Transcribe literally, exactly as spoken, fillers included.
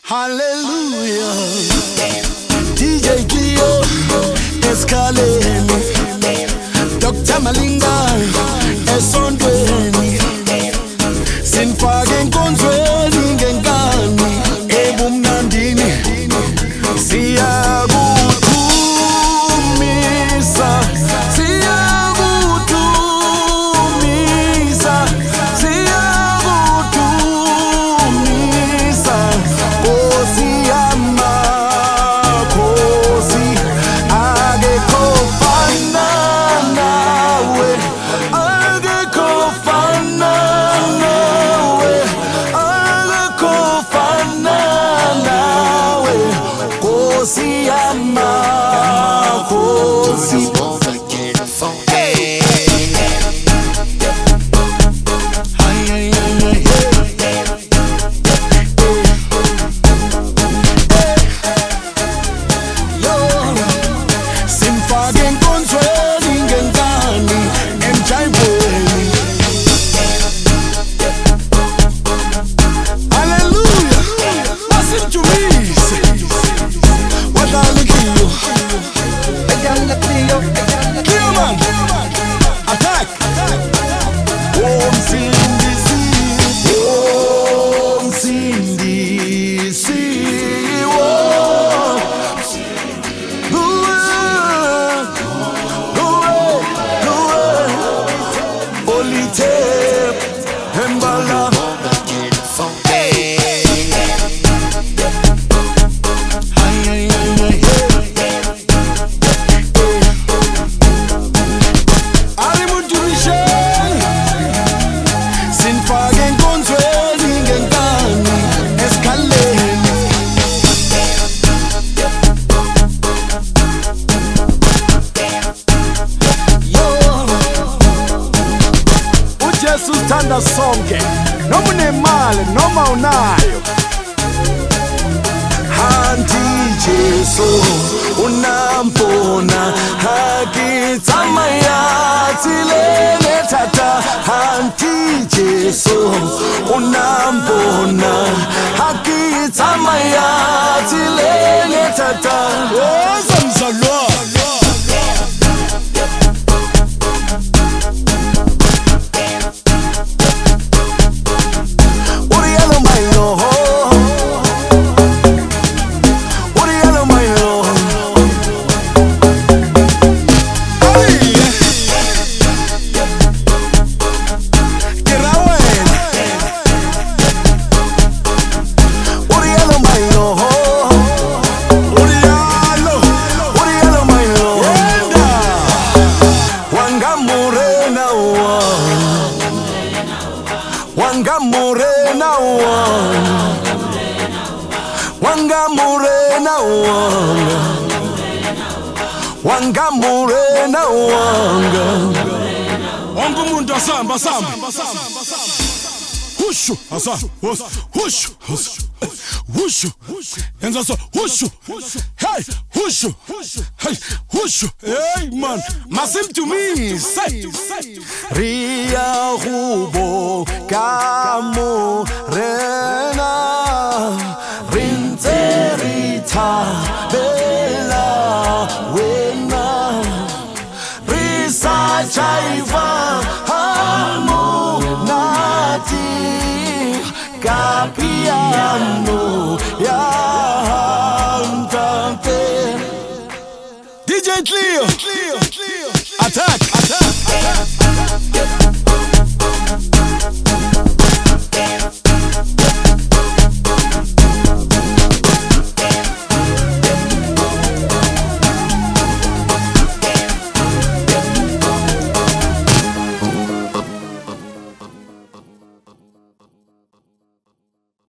Hallelujah. D J Cleo, Escalene, Doctor Malinga, Esondweni, Sinfake Nkonzweni ngengani, ebumnandini, siyakuthumisa, siyakuthumisa, siyakuthumisa, Nkosi yama, Nkosi, akekho fana nawe, akekho fana nawe, akekho fana nawe, Nkosi yama, Nkosi. Thanda sonke noma unemali noma unayo, hanti Jesu unampona, hakitsama yathi lele tata, hanti Jesu unampona, hakitsama yathi lele tata, ozamzalwa Wanga Morena Wanga Morena Wanga Morena Wanga Wanga umuntu asamba samba Hushu asa hushu hushu yenza so hushu hey hushu hey hushu hey man masim to me say Ria Hubo Kamo Rena Rinterita Bella Wena Risa Chaiva Hamo Nati Capiano Ya D J Cleo